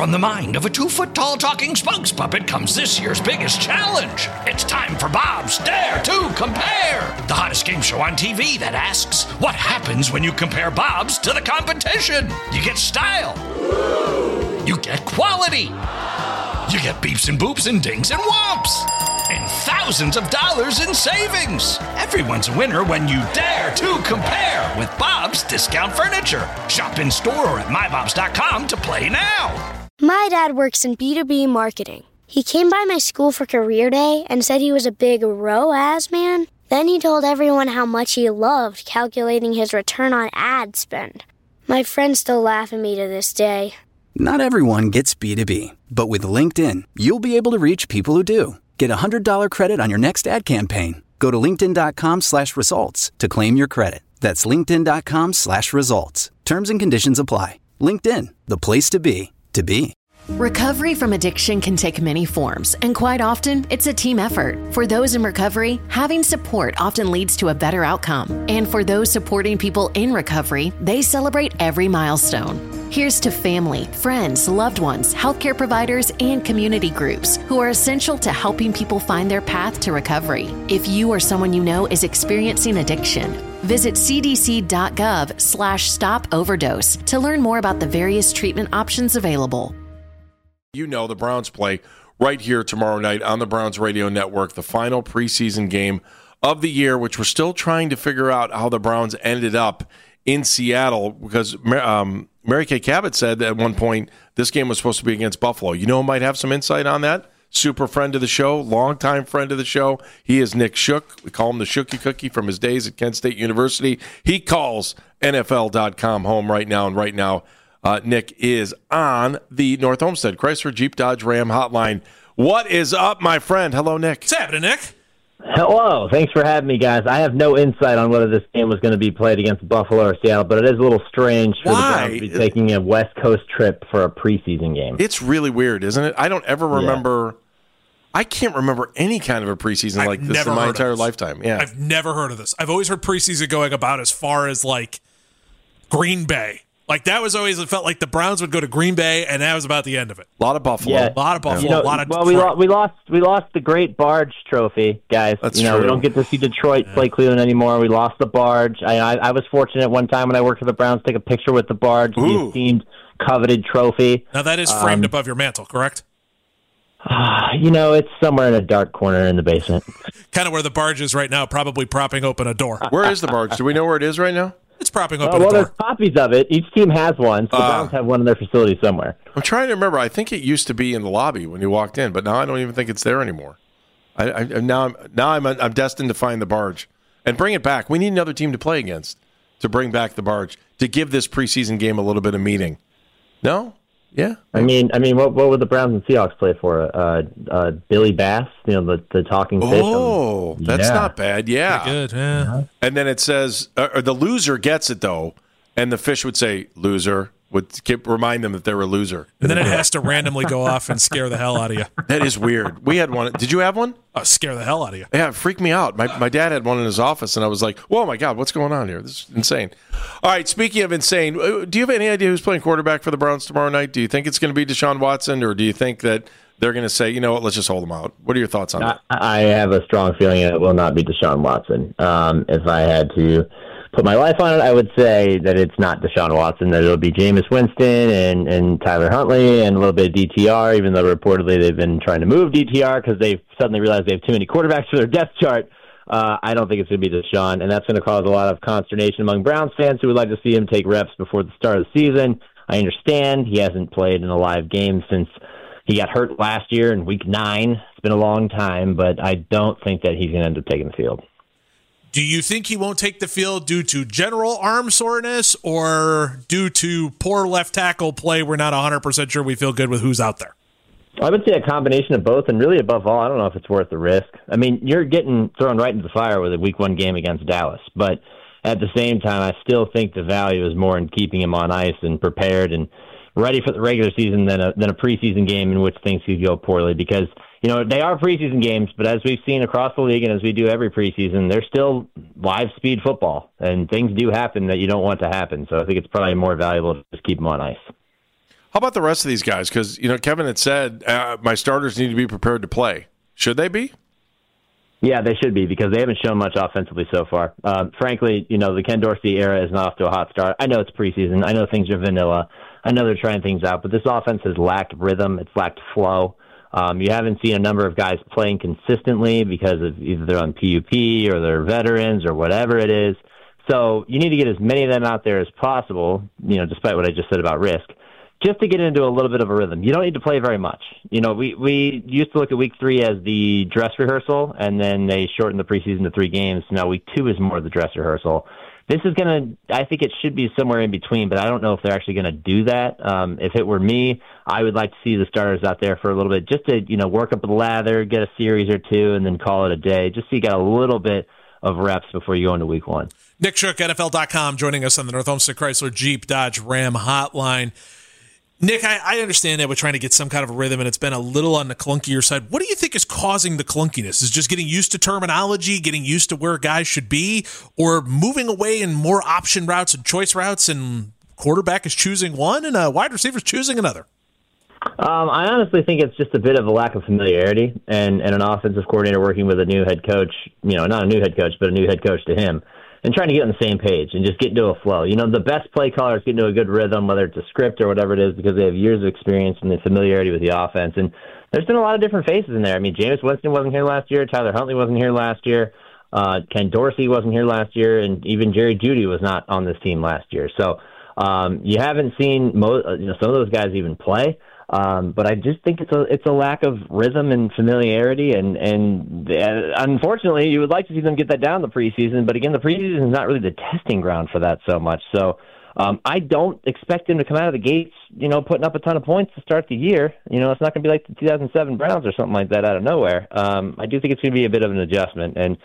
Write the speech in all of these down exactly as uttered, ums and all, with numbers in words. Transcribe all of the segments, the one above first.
From the mind of a two-foot-tall talking spokes puppet comes this year's biggest challenge. It's time for Bob's Dare to Compare, the hottest game show on T V that asks, what happens when you compare Bob's to the competition? You get style. You get quality. You get beeps and boops and dings and whomps. And thousands of dollars in savings. Everyone's a winner when you dare to compare with Bob's Discount Furniture. Shop in store or at my bobs dot com to play now. My dad works in B two B marketing. He came by my school for career day and said he was a big R O A S man. Then he told everyone how much he loved calculating his return on ad spend. My friends still laugh at me to this day. Not everyone gets B two B, but with LinkedIn, you'll be able to reach people who do. Get a one hundred dollars credit on your next ad campaign. Go to linkedin.com slash results to claim your credit. That's linkedin.com slash results. Terms and conditions apply. LinkedIn, the place to be, to be. Recovery from addiction can take many forms, and quite often, it's a team effort. For those in recovery, having support often leads to a better outcome. And for those supporting people in recovery, they celebrate every milestone. Here's to family, friends, loved ones, healthcare providers, and community groups who are essential to helping people find their path to recovery. If you or someone you know is experiencing addiction, visit cdc.gov slash stop overdose to learn more about the various treatment options available. You know the Browns play right here tomorrow night on the Browns Radio Network, the final preseason game of the year, which we're still trying to figure out how the Browns ended up in Seattle, because um, Mary Kay Cabot said that at one point this game was supposed to be against Buffalo. You know who might have some insight on that? Super friend of the show, longtime friend of the show. He is Nick Shook. We call him the Shooky Cookie from his days at Kent State University. He calls N F L dot com home right now, and right now uh, Nick is on the North Olmsted Chrysler Jeep Dodge Ram hotline. What is up, my friend? Hello, Nick. What's happening, Nick? Hello. Thanks for having me, guys. I have no insight on whether this game was going to be played against Buffalo or Seattle, but it is a little strange for Why? the Browns to be taking a West Coast trip for a preseason game. It's really weird, isn't it? I don't ever remember... Yeah. I can't remember any kind of a preseason I've like this in my entire lifetime. Yeah, I've never heard of this. I've always heard preseason going about as far as like Green Bay. Like that was always, it felt like the Browns would go to Green Bay, and that was about the end of it. A lot of Buffalo, yeah. a lot of Buffalo, you know, a lot of. Well, we, lo- we lost, we lost the Great Barge Trophy, guys. That's you know, true. We don't get to see Detroit yeah. play Cleveland anymore. We lost the Barge. I, I, I was fortunate one time when I worked for the Browns to take a picture with the Barge, Ooh. the esteemed, coveted trophy. Now that is framed um, above your mantle, correct? You know, it's somewhere in a dark corner in the basement. Kind of where the Barge is right now, probably propping open a door. Where is the Barge? Do we know where it is right now? It's propping Uh, open well, a door. there's copies of it. Each team has one, so the Uh, Browns have one in their facility somewhere. I'm trying to remember. I think it used to be in the lobby when you walked in, but now I don't even think it's there anymore. I, I now I'm now I'm I'm destined to find the Barge and bring it back. We need another team to play against to bring back the Barge to give this preseason game a little bit of meaning. No. Yeah, I mean, I mean, what what would the Browns and Seahawks play for? Uh, uh, Billy Bass, you know, the, the talking fish. Oh, that's yeah. not bad. Yeah, Pretty good. Yeah. and then it says, uh, or the loser gets it though, and the fish would say, "Loser," would keep, remind them that they're a loser, And then it has to randomly go off and scare the hell out of you. That is weird. We had one. Did you have one? Uh, scare the hell out of you. Yeah, it freaked me out. My my dad had one in his office, and I was like, "Whoa, my God, what's going on here? This is insane." All right, speaking of insane, do you have any idea who's playing quarterback for the Browns tomorrow night? Do you think it's going to be Deshaun Watson, or do you think that they're going to say, you know what, let's just hold them out? What are your thoughts on I, that? I have a strong feeling it will not be Deshaun Watson. Um, if I had to put my life on it, I would say that it's not Deshaun Watson, that it'll be Jameis Winston and, and Tyler Huntley and a little bit of D T R, even though reportedly they've been trying to move D T R because they've suddenly realized they have too many quarterbacks for their depth chart. Uh, I don't think it's going to be Deshaun, and that's going to cause a lot of consternation among Browns fans who would like to see him take reps before the start of the season. I understand he hasn't played in a live game since he got hurt last year in week nine. It's been a long time, but I don't think that he's going to end up taking the field. Do you think he won't take the field due to general arm soreness or due to poor left tackle play? We're not one hundred percent sure we feel good with who's out there. I would say a combination of both, and really above all, I don't know if it's worth the risk. I mean, you're getting thrown right into the fire with a week one game against Dallas, but at the same time, I still think the value is more in keeping him on ice and prepared and ready for the regular season than a, than a preseason game in which things could go poorly because, you know, they are preseason games, but as we've seen across the league and as we do every preseason, they're still live speed football, and things do happen that you don't want to happen. So I think it's probably more valuable to just keep them on ice. How about the rest of these guys? Because, you know, Kevin had said uh, my starters need to be prepared to play. Should they be? Yeah, they should be, because they haven't shown much offensively so far. Uh, frankly, you know, the Ken Dorsey era is not off to a hot start. I know it's preseason. I know things are vanilla. I know they're trying things out, but this offense has lacked rhythm. It's lacked flow. Um, you haven't seen a number of guys playing consistently because of either they're on P U P or they're veterans or whatever it is. So you need to get as many of them out there as possible, you know, despite what I just said about risk, just to get into a little bit of a rhythm. You don't need to play very much. You know, we, we used to look at week three as the dress rehearsal, and then they shortened the preseason to three games. Now week two is more the dress rehearsal. This is going to, I think it should be somewhere in between, but I don't know if they're actually going to do that. Um, if it were me, I would like to see the starters out there for a little bit, just to, you know, work up the lather, get a series or two, and then call it a day, just so you got a little bit of reps before you go into week one. Nick Shook, N F L dot com, joining us on the North Olmsted Chrysler Jeep Dodge Ram hotline. Nick, I, I understand that we're trying to get some kind of a rhythm, and it's been a little on the clunkier side. What do you think is causing the clunkiness? Is it just getting used to terminology, getting used to where guys should be, or moving away in more option routes and choice routes, and quarterback is choosing one and a wide receiver is choosing another? Um, I honestly think it's just a bit of a lack of familiarity, and, and an offensive coordinator working with a new head coach, you know, not a new head coach, but a new head coach to him, and trying to get on the same page and just get into a flow. You know, the best play callers get into a good rhythm, whether it's a script or whatever it is, because they have years of experience and the familiarity with the offense. And there's been a lot of different faces in there. I mean, Jameis Winston wasn't here last year. Tyler Huntley wasn't here last year. Uh, Ken Dorsey wasn't here last year. And even Jerry Jeudy was not on this team last year. So um, you haven't seen mo- you know, some of those guys even play. Um, but I just think it's a it's a lack of rhythm and familiarity, and and uh, unfortunately, you would like to see them get that down in the preseason. But again, the preseason is not really the testing ground for that so much. So um, I don't expect them to come out of the gates, you know, putting up a ton of points to start the year. You know, it's not going to be like the two thousand seven Browns or something like that out of nowhere. Um, I do think it's going to be a bit of an adjustment, and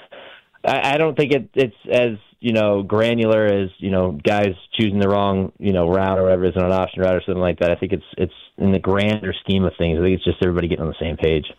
I, I don't think it, it's as you know, granular as, you know, guys choosing the wrong, you know, route or whatever it is on an option route or something like that. I think it's it's in the grander scheme of things. I think it's just everybody getting on the same page.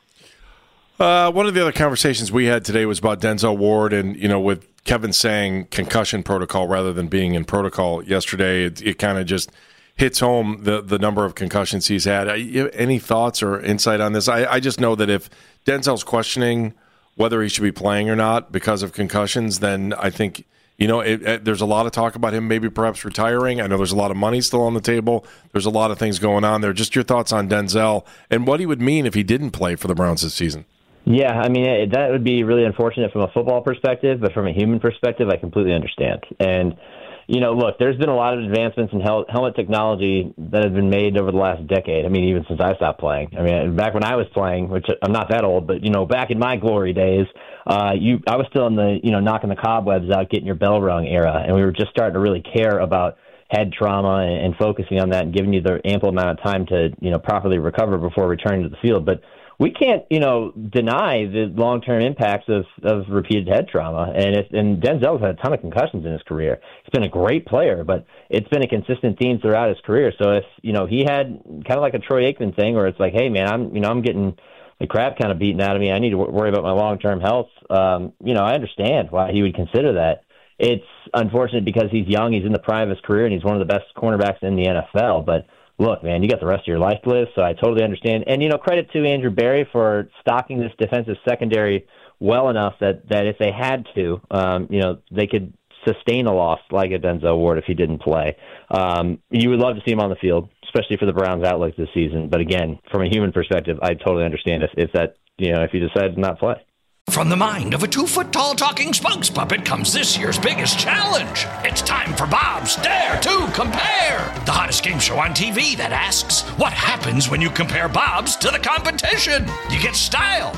Uh, one of the other conversations we had today was about Denzel Ward, and, you know, with Kevin saying concussion protocol rather than being in protocol yesterday, it, it kind of just hits home the, the number of concussions he's had. Any thoughts or insight on this? I, I just know that if Denzel's questioning whether he should be playing or not because of concussions, then I think – You know, it, it, there's a lot of talk about him maybe perhaps retiring. I know there's a lot of money still on the table. There's a lot of things going on there. Just your thoughts on Denzel and what he would mean if he didn't play for the Browns this season. Yeah, I mean, it, that would be really unfortunate from a football perspective, but from a human perspective, I completely understand. And, you know, look, there's been a lot of advancements in hel- helmet technology that have been made over the last decade. I mean, even since I stopped playing. I mean, back when I was playing, which I'm not that old, but, you know, back in my glory days, Uh, you, I was still in the, you know, knocking the cobwebs out, getting your bell rung era, and we were just starting to really care about head trauma and, and focusing on that and giving you the ample amount of time to, you know, properly recover before returning to the field. But we can't, you know, deny the long-term impacts of, of repeated head trauma. And if, and Denzel's had a ton of concussions in his career. He's been a great player, but it's been a consistent theme throughout his career. So if, you know, he had kind of like a Troy Aikman thing where it's like, hey, man, I'm, you know, I'm getting the crap kind of beaten out of me. I need to w- worry about my long-term health. Um, you know, I understand why he would consider that. It's unfortunate because he's young, he's in the prime of his career, and he's one of the best cornerbacks in the N F L. But look, man, you got the rest of your life to live, so I totally understand. And, you know, credit to Andrew Berry for stocking this defensive secondary well enough that, that if they had to, um, you know, they could sustain a loss like a Denzel Ward if he didn't play. Um, you would love to see him on the field, especially for the Browns' outlook this season. But again, from a human perspective, I totally understand if, if that, you know, if he decides to not play. From the mind of a two-foot-tall talking spokes puppet comes this year's biggest challenge. It's time for Bob's Dare to Compare, the hottest game show on T V that asks, what happens when you compare Bob's to the competition? You get style.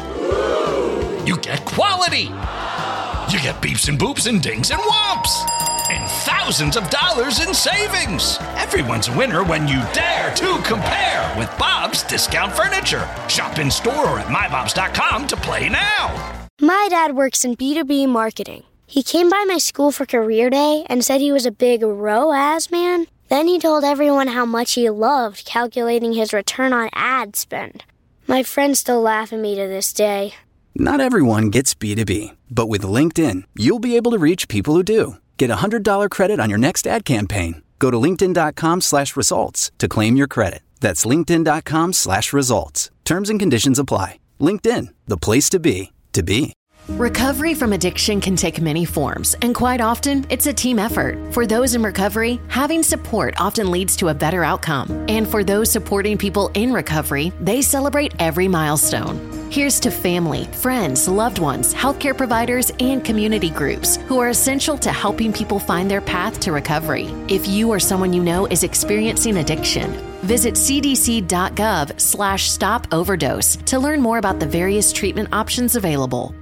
You get quality. You get beeps and boops and dings and whomps. And thousands of dollars in savings. Everyone's a winner when you dare to compare with Bob's Discount Furniture. Shop in store or at my bobs dot com to play now. My dad works in B two B marketing. He came by my school for career day and said he was a big R O A S man. Then he told everyone how much he loved calculating his return on ad spend. My friends still laugh at me to this day. Not everyone gets B two B, but with LinkedIn, you'll be able to reach people who do. Get a one hundred dollars credit on your next ad campaign. Go to linkedin dot com slash results to claim your credit. That's linkedin.com slash results. Terms and conditions apply. LinkedIn, the place to be, to be. Recovery from addiction can take many forms, and quite often, it's a team effort. For those in recovery, having support often leads to a better outcome. And for those supporting people in recovery, they celebrate every milestone. Here's to family, friends, loved ones, healthcare providers, and community groups who are essential to helping people find their path to recovery. If you or someone you know is experiencing addiction, visit cdc.gov slash stop overdose to learn more about the various treatment options available.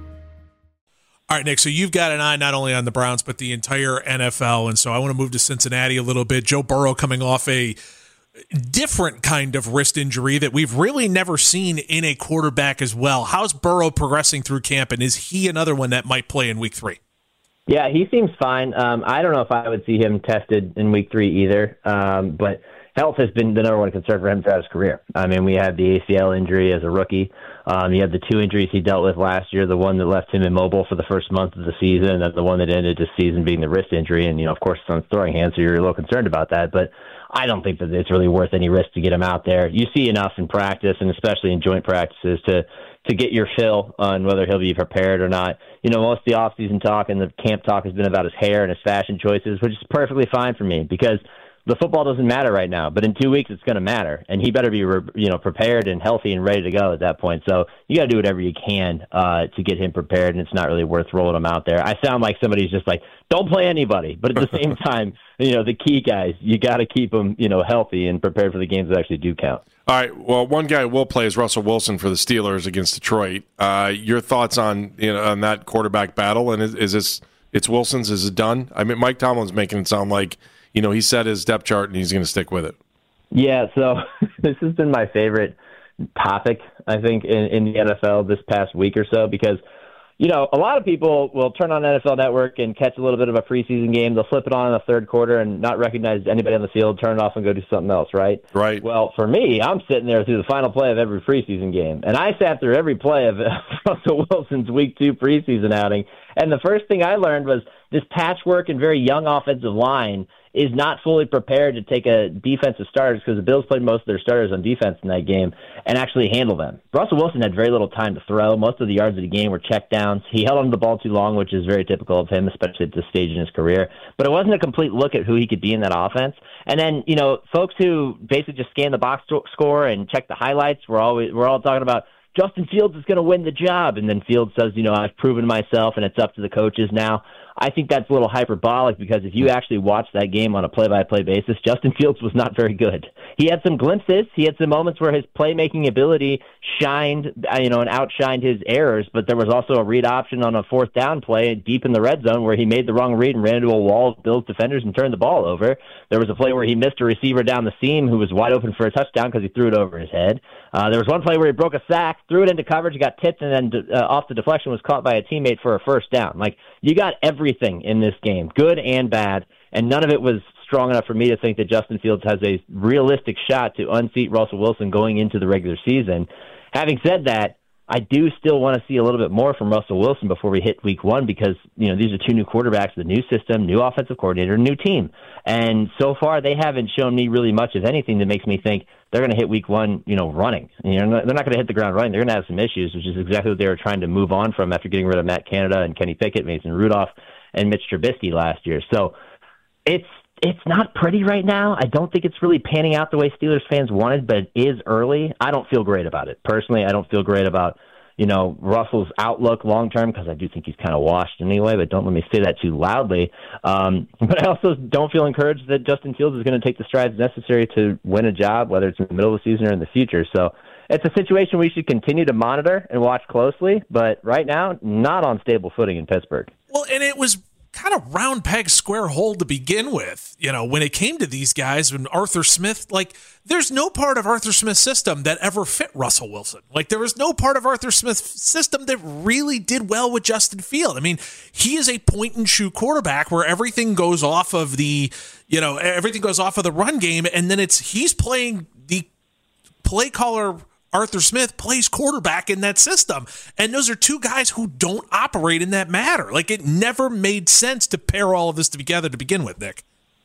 All right, Nick, so you've got an eye not only on the Browns, but the entire N F L. And so I want to move to Cincinnati a little bit. Joe Burrow coming off a different kind of wrist injury that we've really never seen in a quarterback as well. How's Burrow progressing through camp, and is he another one that might play in week three? Yeah, he seems fine. Um, I don't know if I would see him tested in week three either, um, but health has been the number one concern for him throughout his career. I mean, we had the A C L injury as a rookie. Um, he had the two injuries he dealt with last year, the one that left him immobile for the first month of the season, and then the one that ended the season being the wrist injury. And, you know, of course, it's on his throwing hand, so you're a little concerned about that. But I don't think that it's really worth any risk to get him out there. You see enough in practice, and especially in joint practices, to to get your fill on whether he'll be prepared or not. You know, most of the offseason talk and the camp talk has been about his hair and his fashion choices, which is perfectly fine for me because the football doesn't matter right now, but in two weeks it's going to matter, and he better be, you know, prepared and healthy and ready to go at that point. So you got to do whatever you can uh, to get him prepared, and it's not really worth rolling him out there. I sound like somebody who's just like, don't play anybody, but at the same time, you know, the key guys, you got to keep them, you know, healthy and prepared for the games that actually do count. All right. Well, one guy will play is Russell Wilson for the Steelers against Detroit. Uh, your thoughts on you know on that quarterback battle, and is, is this it's Wilson's? Is it done? I mean, Mike Tomlin's making it sound like, you know, he set his depth chart and he's going to stick with it. Yeah, so this has been my favorite topic, I think, in, in the N F L this past week or so because, you know, a lot of people will turn on N F L Network and catch a little bit of a preseason game. They'll flip it on in the third quarter and not recognize anybody on the field, turn it off and go do something else, right? Right. Well, for me, I'm sitting there through the final play of every preseason game, and I sat through every play of Russell Wilson's week two preseason outing, and the first thing I learned was this patchwork and very young offensive line is not fully prepared to take a defensive starters because the Bills played most of their starters on defense in that game and actually handle them. Russell Wilson had very little time to throw. Most of the yards of the game were check downs. He held onto the ball too long, which is very typical of him, especially at this stage in his career. But it wasn't a complete look at who he could be in that offense. And then, you know, folks who basically just scan the box score and check the highlights, we're always we're all talking about Justin Fields is going to win the job. And then Fields says, you know, I've proven myself and it's up to the coaches now. I think that's a little hyperbolic because if you actually watch that game on a play-by-play basis, Justin Fields was not very good. He had some glimpses. He had some moments where his playmaking ability shined, you know, and outshined his errors, but there was also a read option on a fourth down play deep in the red zone where he made the wrong read and ran into a wall of Bills defenders and turned the ball over. There was a play where he missed a receiver down the seam who was wide open for a touchdown because he threw it over his head. Uh, there was one play where he broke a sack, threw it into coverage, got tipped, and then uh, off the deflection was caught by a teammate for a first down. Like, you got everything in this game, good and bad, and none of it was strong enough for me to think that Justin Fields has a realistic shot to unseat Russell Wilson going into the regular season. Having said that, I do still want to see a little bit more from Russell Wilson before we hit week one because, you know, these are two new quarterbacks, the new system, new offensive coordinator, new team. And so far they haven't shown me really much of anything that makes me think they're going to hit week one, you know, running. You know, they're not going to hit the ground running. They're going to have some issues, which is exactly what they were trying to move on from after getting rid of Matt Canada and Kenny Pickett, Mason Rudolph, and Mitch Trubisky last year. So it's it's not pretty right now. I don't think it's really panning out the way Steelers fans wanted, but it is early. I don't feel great about it. Personally, I don't feel great about, you know, Russell's outlook long-term because I do think he's kind of washed anyway, but don't let me say that too loudly. Um, but I also don't feel encouraged that Justin Fields is going to take the strides necessary to win a job, whether it's in the middle of the season or in the future. So it's a situation we should continue to monitor and watch closely, but right now, not on stable footing in Pittsburgh. Well, and it was kind of round peg square hole to begin with. You know, when it came to these guys, when Arthur Smith, like, there's no part of Arthur Smith's system that ever fit Russell Wilson. Like, there was no part of Arthur Smith's system that really did well with Justin Field. I mean, he is a point and shoot quarterback where everything goes off of the, you know, everything goes off of the run game, and then it's he's playing the play caller. Arthur Smith plays quarterback in that system. And those are two guys who don't operate in that manner. Like, it never made sense to pair all of this together to begin with, Nick.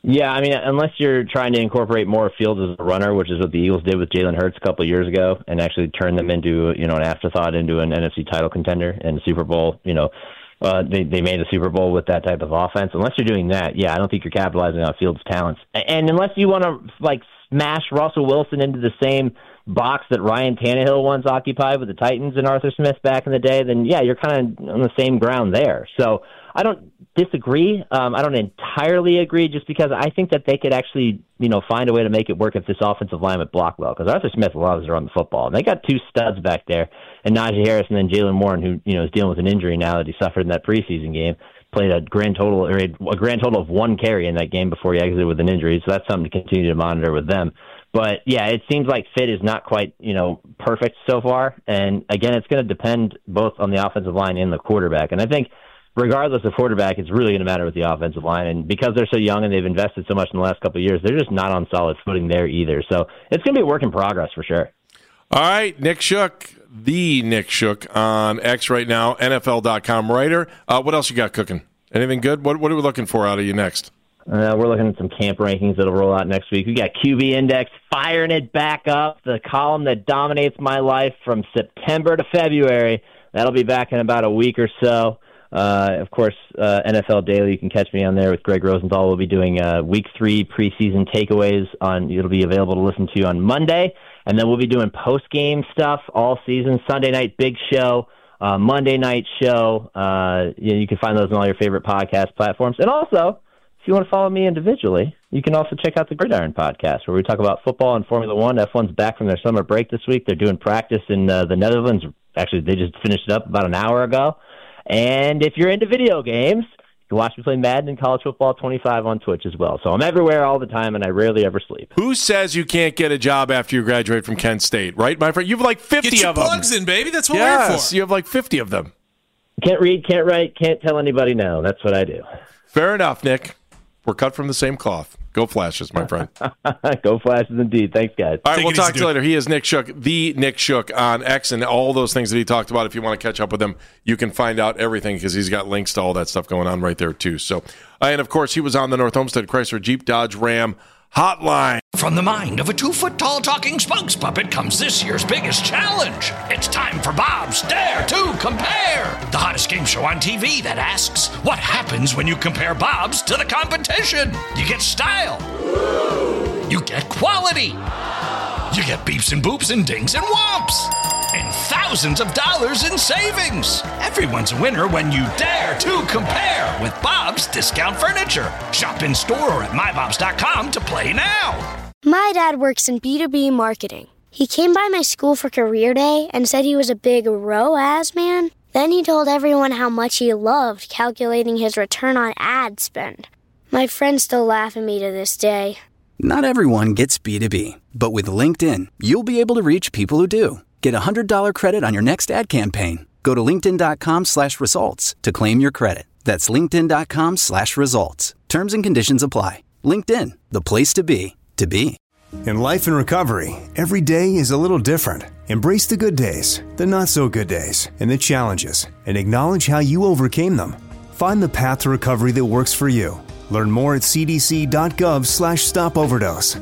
Yeah, I mean, unless you're trying to incorporate more Fields as a runner, which is what the Eagles did with Jalen Hurts a couple of years ago, and actually turn them into, you know, an afterthought into an N F C title contender and Super Bowl, you know, uh, they, they made a Super Bowl with that type of offense. Unless you're doing that, yeah, I don't think you're capitalizing on Fields' talents. And unless you want to, like, smash Russell Wilson into the same box that Ryan Tannehill once occupied with the Titans and Arthur Smith back in the day, then, yeah, you're kind of on the same ground there. So I don't disagree. Um, I don't entirely agree, just because I think that they could actually, you know, find a way to make it work if this offensive line would block well. Because Arthur Smith loves to run the football, and they got two studs back there, and Najee Harris and then Jaylen Warren, who, you know, is dealing with an injury now that he suffered in that preseason game. Played a grand total, or a grand total of one carry in that game before he exited with an injury. So that's something to continue to monitor with them. But yeah, it seems like fit is not quite, you know, perfect so far. And again, it's going to depend both on the offensive line and the quarterback. And I think, regardless of quarterback, it's really going to matter with the offensive line. And because they're so young and they've invested so much in the last couple of years, they're just not on solid footing there either. So it's going to be a work in progress for sure. All right, Nick Shook, the Nick Shook on X right now, N F L dot com writer. Uh, what else you got cooking? Anything good? What, what are we looking for out of you next? Uh, we're looking at some camp rankings that'll roll out next week. We got Q B Index firing it back up, the column that dominates my life from September to February. That'll be back in about a week or so. Uh, of course, uh, N F L Daily, you can catch me on there with Greg Rosenthal. We'll be doing uh, week three preseason takeaways. On It'll be available to listen to on Monday. And then we'll be doing post-game stuff all season. Sunday night, big show. Uh, Monday night show. Uh, you, know, you can find those on all your favorite podcast platforms. And also, if you want to follow me individually, you can also check out the Gridiron podcast, where we talk about football and Formula One. F one's back from their summer break this week. They're doing practice in uh, the Netherlands. Actually, they just finished it up about an hour ago. And if you're into video games, you can watch me play Madden and College Football twenty-five on Twitch as well. So I'm everywhere all the time, and I rarely ever sleep. Who says you can't get a job after you graduate from Kent State, right, my friend? You have like fifty Get your of them. plugs in, baby. That's what yes, we're here for. You have like fifty of them. Can't read, can't write, can't tell anybody no. That's what I do. Fair enough, Nick. We're cut from the same cloth. Go Flashes, my friend. Go Flashes indeed. Thanks, guys. All right, Take we'll talk to you dude. later. He is Nick Shook, the Nick Shook on X, and all those things that he talked about. If you want to catch up with him, you can find out everything because he's got links to all that stuff going on right there, too. So, uh, and, of course, he was on the North Homestead Chrysler Jeep Dodge Ram Hotline. From the mind of a two-foot-tall talking spokes puppet comes this year's biggest challenge. It's time for Bob's Dare to Compare, the hottest game show on T V that asks, what happens when you compare Bob's to the competition? You get style. You get quality. You get beeps and boops and dings and whomps. And thousands of dollars in savings. Everyone's a winner when you dare to compare with Bob's Discount Furniture. Shop in store or at my bobs dot com to play now. My dad works in B two B marketing. He came by my school for career day and said he was a big R O A S man. Then he told everyone how much he loved calculating his return on ad spend. My friends still laugh at me to this day. Not everyone gets B two B, but with LinkedIn, you'll be able to reach people who do. Get a one hundred dollars credit on your next ad campaign. Go to linkedin.com slash results to claim your credit. That's linkedin.com slash results. Terms and conditions apply. LinkedIn, the place to be, to be. In life and recovery, every day is a little different. Embrace the good days, the not so good days, and the challenges, and acknowledge how you overcame them. Find the path to recovery that works for you. Learn more at cdc.gov slash stop overdose.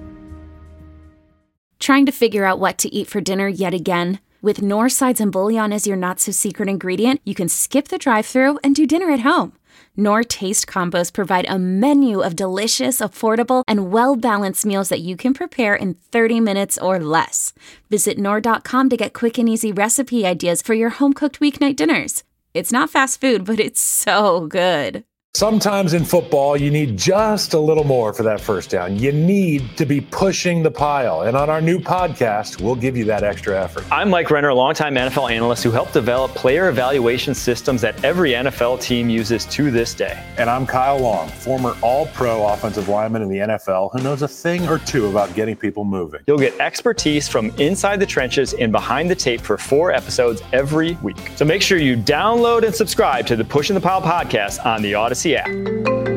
Trying to figure out what to eat for dinner yet again? With Knorr Sides and Bouillon as your not-so-secret ingredient, you can skip the drive-thru and do dinner at home. Knorr Taste Combos provide a menu of delicious, affordable, and well-balanced meals that you can prepare in thirty minutes or less. Visit Knorr dot com to get quick and easy recipe ideas for your home-cooked weeknight dinners. It's not fast food, but it's so good. Sometimes in football, you need just a little more for that first down. You need to be pushing the pile. And on our new podcast, we'll give you that extra effort. I'm Mike Renner, a longtime N F L analyst who helped develop player evaluation systems that every N F L team uses to this day. And I'm Kyle Long, former all-pro offensive lineman in the N F L who knows a thing or two about getting people moving. You'll get expertise from inside the trenches and behind the tape for four episodes every week. So make sure you download and subscribe to the Pushing the Pile podcast on the Odyssey app.